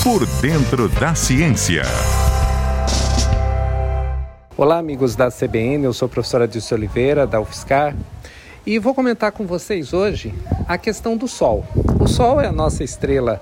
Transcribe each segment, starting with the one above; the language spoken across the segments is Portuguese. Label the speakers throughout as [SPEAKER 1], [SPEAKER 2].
[SPEAKER 1] Por Dentro da Ciência.
[SPEAKER 2] Olá, amigos da CBN, eu sou o professor Adilson Oliveira, da UFSCar, e vou comentar com vocês hoje a questão do Sol. O Sol é a nossa estrela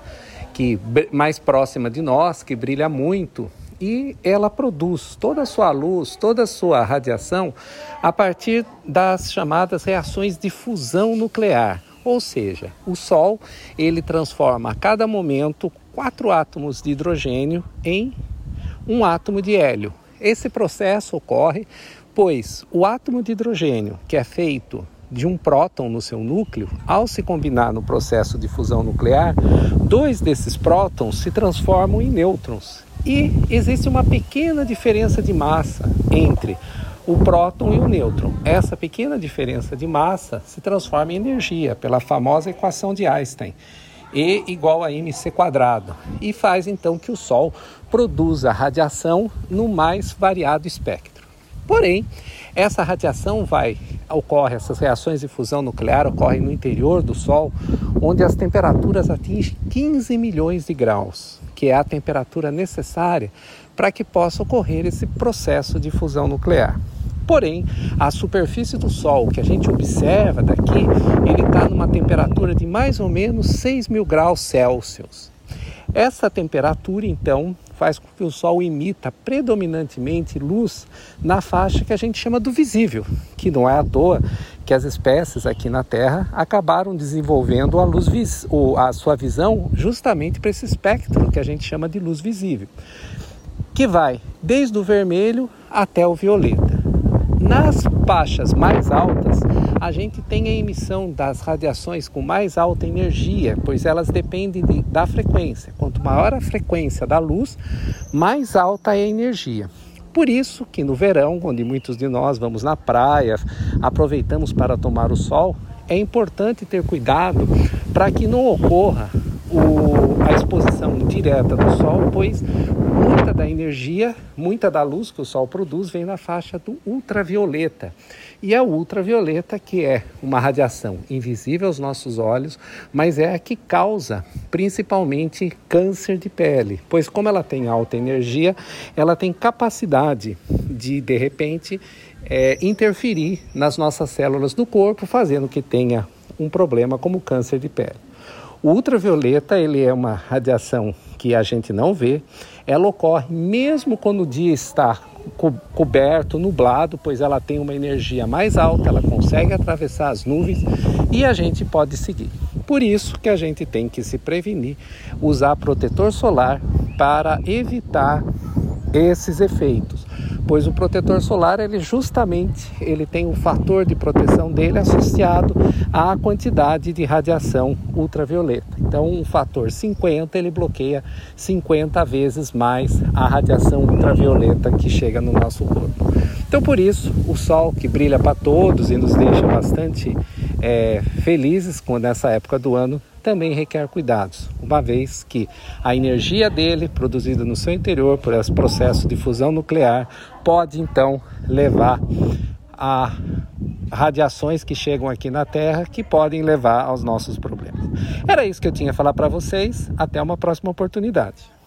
[SPEAKER 2] mais próxima de nós, que brilha muito, e ela produz toda a sua luz, toda a sua radiação a partir das chamadas reações de fusão nuclear. Ou seja, o Sol ele transforma a cada momento 4 átomos de hidrogênio em um átomo de hélio. Esse processo ocorre pois o átomo de hidrogênio, que é feito de um próton no seu núcleo, ao se combinar no processo de fusão nuclear, 2 desses prótons se transformam em nêutrons. E existe uma pequena diferença de massa entre o próton e o nêutron. Essa pequena diferença de massa se transforma em energia pela famosa equação de Einstein, E igual a mc², e faz então que o Sol produza radiação no mais variado espectro. Porém, essa radiação essas reações de fusão nuclear ocorrem no interior do Sol, onde as temperaturas atingem 15 milhões de graus, que é a temperatura necessária para que possa ocorrer esse processo de fusão nuclear. Porém, a superfície do Sol que a gente observa daqui, ele está numa temperatura de mais ou menos 6.000 graus Celsius. Essa temperatura, então, faz com que o Sol emita predominantemente luz na faixa que a gente chama do visível, que não é à toa que as espécies aqui na Terra acabaram desenvolvendo a sua visão justamente para esse espectro que a gente chama de luz visível, que vai desde o vermelho até o violeta. Nas faixas mais altas, a gente tem a emissão das radiações com mais alta energia, pois elas dependem da frequência. Quanto maior a frequência da luz, mais alta é a energia. Por isso que no verão, onde muitos de nós vamos na praia, aproveitamos para tomar o sol, é importante ter cuidado para que não ocorra a exposição direta do sol, pois muita da energia, muita da luz que o Sol produz vem na faixa do ultravioleta. E a ultravioleta, que é uma radiação invisível aos nossos olhos, mas é a que causa principalmente câncer de pele, pois como ela tem alta energia, ela tem capacidade de repente, interferir nas nossas células do corpo, fazendo que tenha um problema como câncer de pele. O ultravioleta, ele é uma radiação que a gente não vê, ela ocorre mesmo quando o dia está coberto, nublado, pois ela tem uma energia mais alta, ela consegue atravessar as nuvens e a gente pode seguir. Por isso que a gente tem que se prevenir, usar protetor solar para evitar esses efeitos, pois o protetor solar ele tem um fator de proteção dele associado à quantidade de radiação ultravioleta. Então um fator 50 ele bloqueia 50 vezes mais a radiação ultravioleta que chega no nosso corpo. Então por isso o Sol, que brilha para todos e nos deixa bastante felizes nessa época do ano, também requer cuidados, uma vez que a energia dele, produzida no seu interior por esse processo de fusão nuclear, pode então levar a radiações que chegam aqui na Terra, que podem levar aos nossos problemas. Era isso que eu tinha a falar para vocês, até uma próxima oportunidade.